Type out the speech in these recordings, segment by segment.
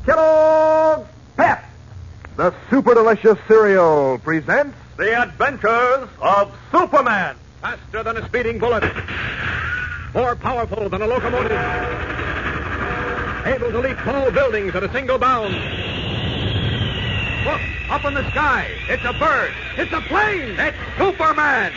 Kellogg's Pep, the super delicious cereal, presents The Adventures of Superman. Faster than a speeding bullet. More powerful than a locomotive. Able to leap tall buildings at a single bound. Look, up in the sky. It's a bird. It's a plane. It's Superman.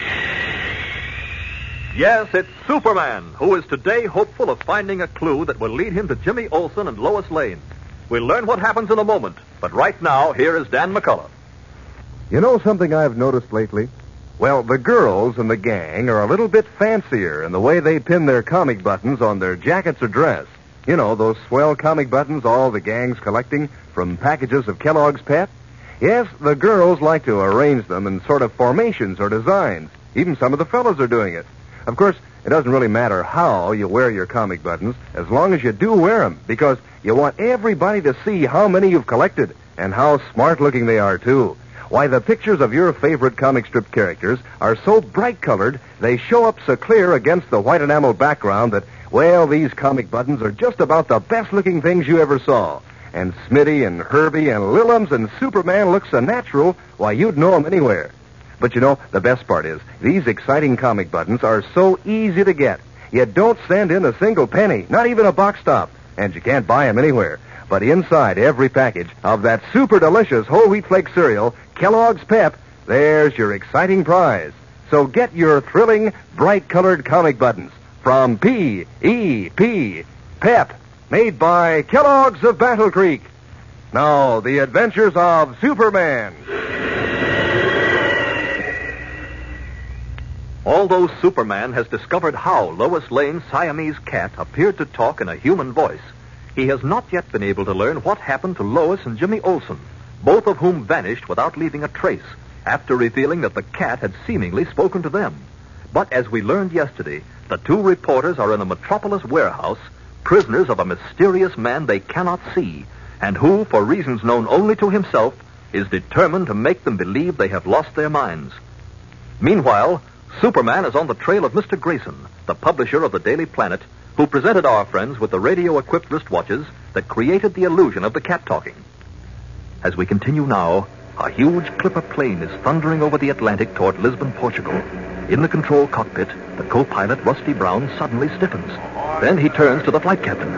Yes, it's Superman, who is today hopeful of finding a clue that will lead him to Jimmy Olsen and Lois Lane. We'll learn what happens in a moment, but right now, here is Dan McCullough. You know something I've noticed lately? Well, the girls in the gang are a little bit fancier in the way they pin their comic buttons on their jackets or dress. You know, those swell comic buttons all the gang's collecting from packages of Kellogg's Pep? Yes, the girls like to arrange them in sort of formations or designs. Even some of the fellows are doing it. Of course, it doesn't really matter how you wear your comic buttons, as long as you do wear them, because you want everybody to see how many you've collected and how smart-looking they are, too. Why, the pictures of your favorite comic strip characters are so bright-colored, they show up so clear against the white enamel background that, well, these comic buttons are just about the best-looking things you ever saw. And Smitty and Herbie and Lillums and Superman look so natural, why, you'd know them anywhere. But you know, the best part is, these exciting comic buttons are so easy to get. You don't send in a single penny, not even a box stop, and you can't buy them anywhere. But inside every package of that super delicious whole wheat flake cereal, Kellogg's Pep, there's your exciting prize. So get your thrilling, bright-colored comic buttons from P.E.P. Pep, made by Kellogg's of Battle Creek. Now, the adventures of Superman. Although Superman has discovered how Lois Lane's Siamese cat appeared to talk in a human voice, he has not yet been able to learn what happened to Lois and Jimmy Olsen, both of whom vanished without leaving a trace, after revealing that the cat had seemingly spoken to them. But as we learned yesterday, the two reporters are in a Metropolis warehouse, prisoners of a mysterious man they cannot see, and who, for reasons known only to himself, is determined to make them believe they have lost their minds. Meanwhile, Superman is on the trail of Mr. Grayson, the publisher of the Daily Planet, who presented our friends with the radio-equipped wristwatches that created the illusion of the cat talking. As we continue now, a huge clipper plane is thundering over the Atlantic toward Lisbon, Portugal. In the control cockpit, the co-pilot, Rusty Brown, suddenly stiffens. Then he turns to the flight captain.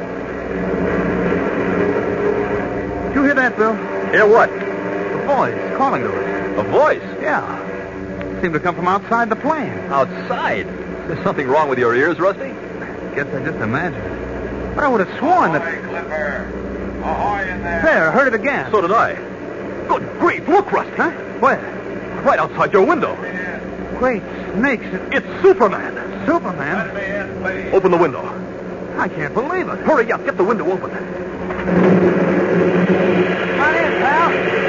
Did you hear that, Bill? Hear what? The voice calling to us. A voice? Yeah. Seemed to come from outside the plane. Outside? There's something wrong with your ears, Rusty? Guess I just imagined. But I would have sworn that... Clipper. Ahoy in there. There, I heard it again. So did I. Good grief, look, Rusty. Huh? Where? Right outside your window. Great snakes. It's Superman. Superman? Let me in, please. Open the window. I can't believe it. Hurry up, get the window open. Come on in, pal.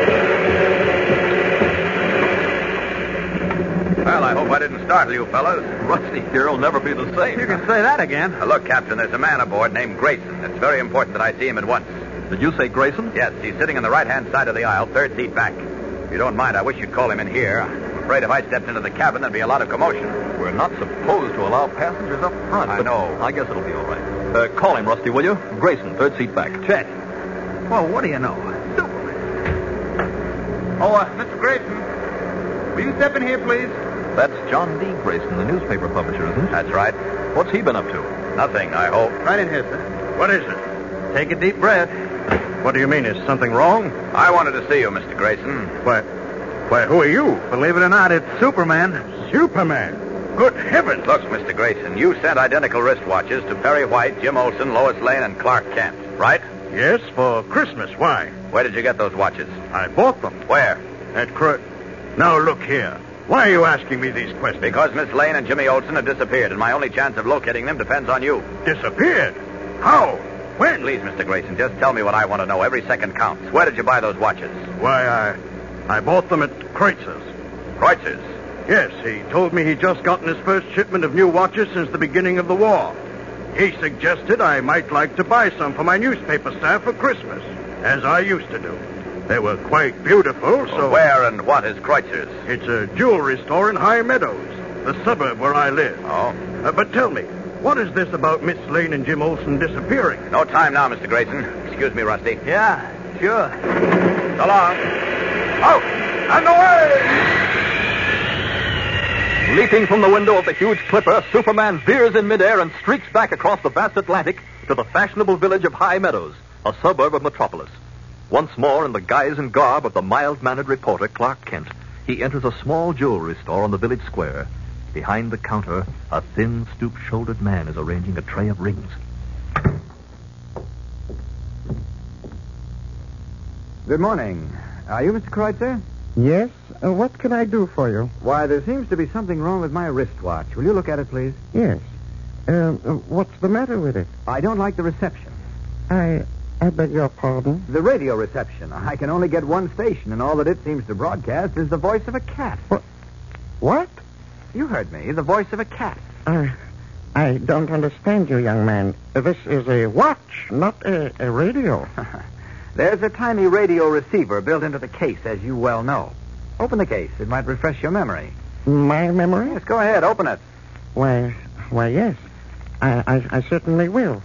Well, I hope I didn't startle you fellas. Rusty here will never be the same. You can say that again. Now, look, Captain, there's a man aboard named Grayson. It's very important that I see him at once. Did you say Grayson? Yes, he's sitting on the right-hand side of the aisle, third seat back. If you don't mind, I wish you'd call him in here. I'm afraid if I stepped into the cabin, there'd be a lot of commotion. We're not supposed to allow passengers up front. I but know. I guess it'll be all right. Call him, Rusty, will you? Grayson, third seat back. Chet. Well, what do you know? Mr. Grayson, will you step in here, please? That's John D. Grayson, the newspaper publisher, isn't it? That's right. What's he been up to? Nothing, I hope. Right in here, sir. What is it? Take a deep breath. What do you mean? Is something wrong? I wanted to see you, Mr. Grayson. Why, who are you? Believe it or not, it's Superman. Superman. Good heavens. Look, Mr. Grayson, you sent identical wristwatches to Perry White, Jim Olsen, Lois Lane, and Clark Kent, right? Yes, for Christmas. Why? Where did you get those watches? I bought them. Where? Now, look here. Why are you asking me these questions? Because Miss Lane and Jimmy Olsen have disappeared, and my only chance of locating them depends on you. Disappeared? How? When? Please, Mr. Grayson, just tell me what I want to know. Every second counts. Where did you buy those watches? Why, I bought them at Kreutzer's. Kreutzer's? Yes, he told me he'd just gotten his first shipment of new watches since the beginning of the war. He suggested I might like to buy some for my newspaper staff for Christmas, as I used to do. They were quite beautiful, so... Where and what is Kreutzer's? It's a jewelry store in High Meadows, the suburb where I live. Oh? But tell me, what is this about Miss Lane and Jim Olsen disappearing? No time now, Mr. Grayson. Excuse me, Rusty. Yeah, sure. So long. Out! And away! Leaping from the window of the huge clipper, Superman veers in midair and streaks back across the vast Atlantic to the fashionable village of High Meadows, a suburb of Metropolis. Once more, in the guise and garb of the mild-mannered reporter Clark Kent, he enters a small jewelry store on the village square. Behind the counter, a thin, stoop-shouldered man is arranging a tray of rings. Good morning. Are you Mr. Kreutzer? Yes? What can I do for you? Why, there seems to be something wrong with my wristwatch. Will you look at it, please? Yes. What's the matter with it? I don't like the reception. I beg your pardon? The radio reception. I can only get one station, and all that it seems to broadcast is the voice of a cat. What? You heard me. The voice of a cat. I don't understand you, young man. This is a watch, not a radio. There's a tiny radio receiver built into the case, as you well know. Open the case. It might refresh your memory. My memory? Yes, go ahead. Open it. Why, yes. I certainly will.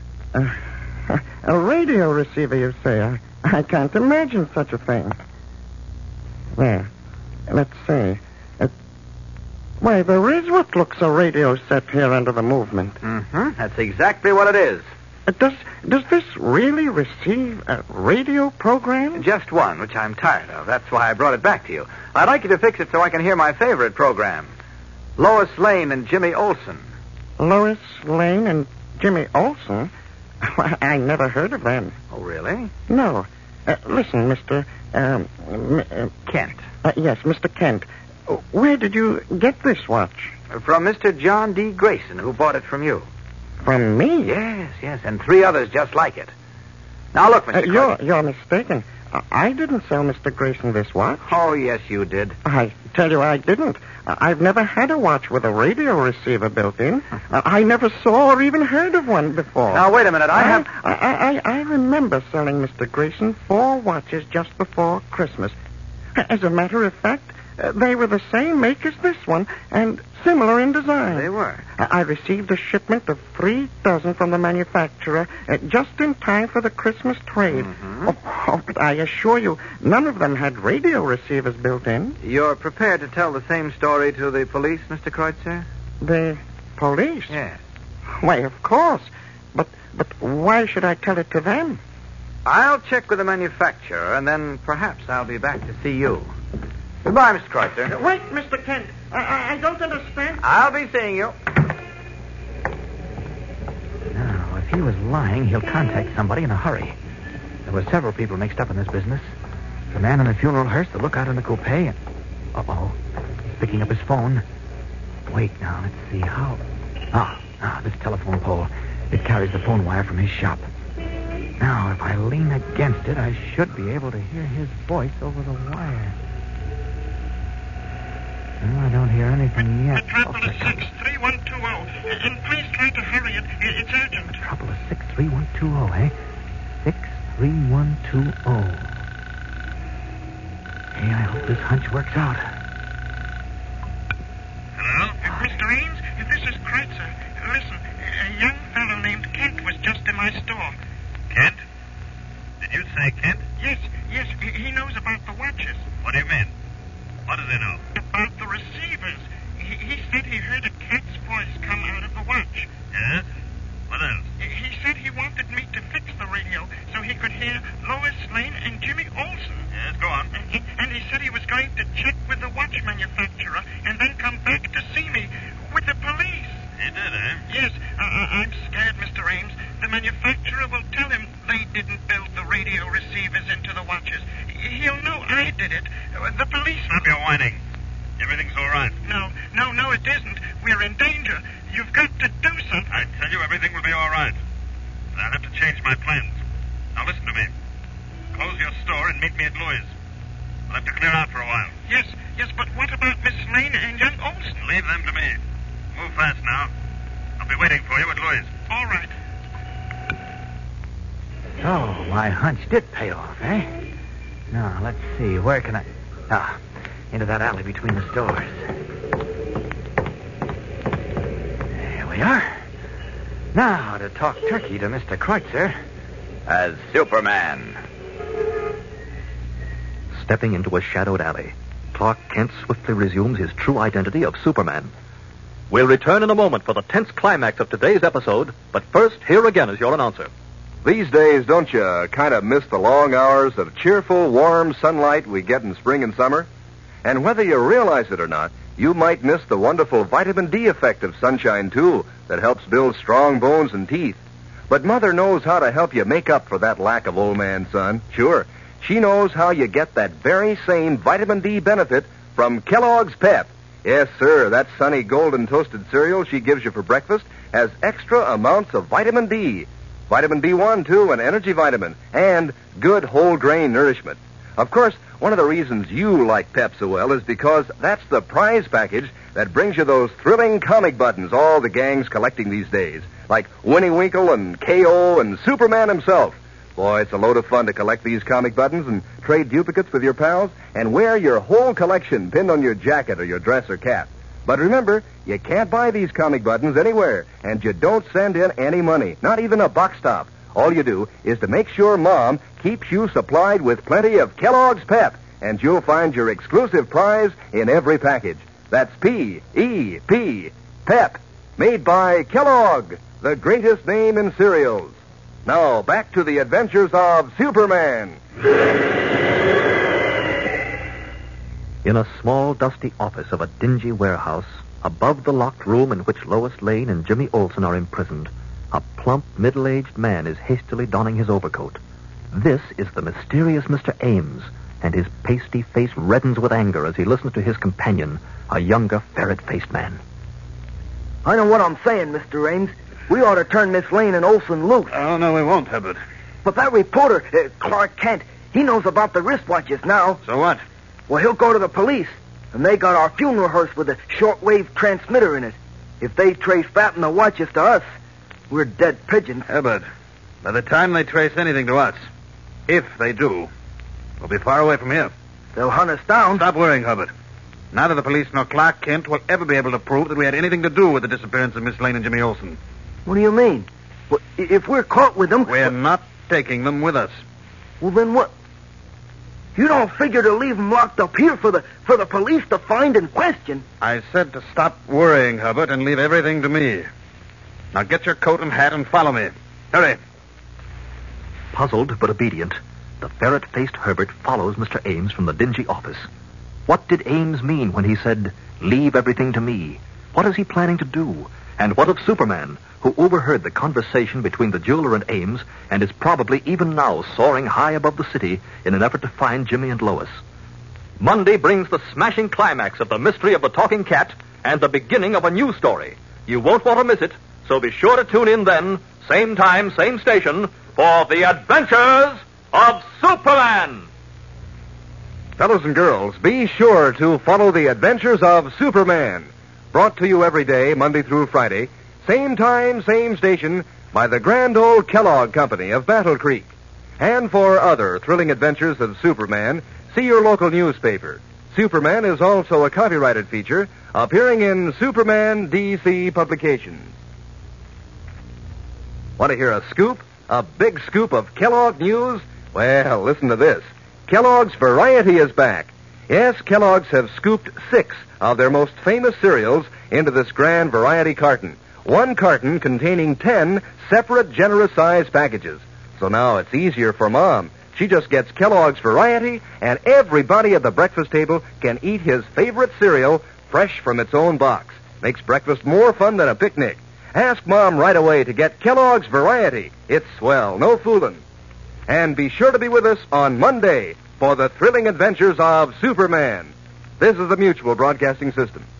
A radio receiver, you say? I can't imagine such a thing. There. Let's see. Why, there is what looks a radio set here under the movement. Mm-hmm. That's exactly what it is. Does this really receive a radio program? Just one, which I'm tired of. That's why I brought it back to you. I'd like you to fix it so I can hear my favorite program. Lois Lane and Jimmy Olsen. Lois Lane and Jimmy Olsen? I never heard of them. Oh, really? No. Listen, Mr. Kent. Yes, Mr. Kent. Where did you get this watch? From Mr. John D. Grayson, who bought it from you. From me? Yes, and 3 others just like it. Now, look, Mr. Grayson. You're mistaken. I didn't sell Mr. Grayson this watch. Oh, yes, you did. I tell you I didn't. I've never had a watch with a radio receiver built in. I never saw or even heard of one before. Now, wait a minute. I remember selling Mr. Grayson 4 watches just before Christmas. As a matter of fact, they were the same make as this one and similar in design. They were. I received a shipment of 3 dozen from the manufacturer just in time for the Christmas trade. Mm-hmm. But I assure you, none of them had radio receivers built in. You're prepared to tell the same story to the police, Mr. Kreutzer? The police? Yes. Why, of course. But why should I tell it to them? I'll check with the manufacturer, and then perhaps I'll be back to see you. Goodbye, Mr. Kreutzer. Wait, Mr. Kent. I don't understand. I'll be seeing you. Now, if he was lying, he'll contact somebody in a hurry. There were several people mixed up in this business. The man in the funeral hearse, the lookout in the coupe, and... Uh-oh. He's picking up his phone. Wait, now, let's see how... This telephone pole. It carries the phone wire from his shop. Now, if I lean against it, I should be able to hear his voice over the wire. Well, I don't hear anything yet. Metropolis 63120. And please try to hurry it. It's urgent. Metropolis 63120, eh? 63120. Hey, I hope this hunch works out. Hello? Mr. Ames, this is Kreutzer. Listen, a young fellow named Kent was just in my store. Kent? Did you say Kent? Yes, he knows about the watches. What do you mean? What does he know? About the receivers. He said he heard a cat's voice come out of the watch. Yes? What else? He said he wanted me to fix the radio so he could hear Lois Lane and Jimmy Olsen. Yes, go on. And he said he was going to check with the watch manufacturer and then come back to see me with the police. He did, eh? Yes, I'm scared, Mr. Ames. The manufacturer will tell him they didn't build the radio receivers into the watches. He'll know I did it. The police... Stop your whining. Everything's all right. No, it isn't. We're in danger. You've got to do something. I tell you, everything will be all right. But I'll have to change my plans. Now listen to me. Close your store and meet me at Louis'. We'll have to clear out for a while. Yes, but what about Miss Lane and young Olsen? Leave them to me. Move fast now. I'll be waiting for you at Louis'. All right. Oh, my hunch did pay off, eh? Now, let's see. Where can I... into that alley between the stores. There we are. Now, to talk turkey to Mr. Kreutzer. as Superman. Stepping into a shadowed alley, Clark Kent swiftly resumes his true identity of Superman. We'll return in a moment for the tense climax of today's episode, but first, here again is your announcer. These days, don't you kind of miss the long hours of cheerful, warm sunlight we get in spring and summer? And whether you realize it or not, you might miss the wonderful vitamin D effect of sunshine, too, that helps build strong bones and teeth. But Mother knows how to help you make up for that lack of old man sun. Sure, she knows how you get that very same vitamin D benefit from Kellogg's Pep. Yes, sir, that sunny golden toasted cereal she gives you for breakfast has extra amounts of vitamin D. Vitamin B1, too, an energy vitamin, and good whole grain nourishment. Of course, one of the reasons you like Pep so well is because that's the prize package that brings you those thrilling comic buttons all the gang's collecting these days, like Winnie Winkle and K.O. and Superman himself. Boy, it's a load of fun to collect these comic buttons and trade duplicates with your pals and wear your whole collection pinned on your jacket or your dress or cap. But remember, you can't buy these comic buttons anywhere, and you don't send in any money, not even a box top. All you do is to make sure Mom keeps you supplied with plenty of Kellogg's Pep, and you'll find your exclusive prize in every package. That's P-E-P, Pep, made by Kellogg, the greatest name in cereals. Now, back to the adventures of Superman. In a small, dusty office of a dingy warehouse, above the locked room in which Lois Lane and Jimmy Olsen are imprisoned, a plump, middle-aged man is hastily donning his overcoat. This is the mysterious Mr. Ames, and his pasty face reddens with anger as he listens to his companion, a younger, ferret-faced man. I know what I'm saying, Mr. Ames. We ought to turn Miss Lane and Olsen loose. Oh, no, we won't, Hubbard. But that reporter, Clark Kent, he knows about the wristwatches now. So what? Well, he'll go to the police, and they got our funeral hearse with a shortwave transmitter in it. If they trace that and the watches to us, we're dead pigeons. Hubbard, by the time they trace anything to us, if they do, we'll be far away from here. They'll hunt us down. Stop worrying, Hubbard. Neither the police nor Clark Kent will ever be able to prove that we had anything to do with the disappearance of Miss Lane and Jimmy Olsen. What do you mean? Well, if we're caught with them... We're not taking them with us. Well, then what? You don't figure to leave them locked up here for the police to find and question. I said to stop worrying, Hubbard, and leave everything to me. Now get your coat and hat and follow me. Hurry. Puzzled but obedient, the ferret-faced Herbert follows Mr. Ames from the dingy office. What did Ames mean when he said, "Leave everything to me"? What is he planning to do? And what of Superman, who overheard the conversation between the jeweler and Ames and is probably even now soaring high above the city in an effort to find Jimmy and Lois? Monday brings the smashing climax of The Mystery of the Talking Cat and the beginning of a new story. You won't want to miss it, so be sure to tune in then, same time, same station, for The Adventures of Superman. Fellows and girls, be sure to follow The Adventures of Superman. Brought to you every day, Monday through Friday, same time, same station, by the grand old Kellogg Company of Battle Creek. And for other thrilling adventures of Superman, see your local newspaper. Superman is also a copyrighted feature appearing in Superman DC publications. Want to hear a scoop? A big scoop of Kellogg news? Well, listen to this. Kellogg's Variety is back. Yes, Kellogg's have scooped 6 of their most famous cereals into this grand variety carton. One carton containing 10 separate generous-sized packages. So now it's easier for Mom. She just gets Kellogg's Variety, and everybody at the breakfast table can eat his favorite cereal fresh from its own box. Makes breakfast more fun than a picnic. Ask Mom right away to get Kellogg's Variety. It's swell, no fooling. And be sure to be with us on Monday for the thrilling adventures of Superman. This is the Mutual Broadcasting System.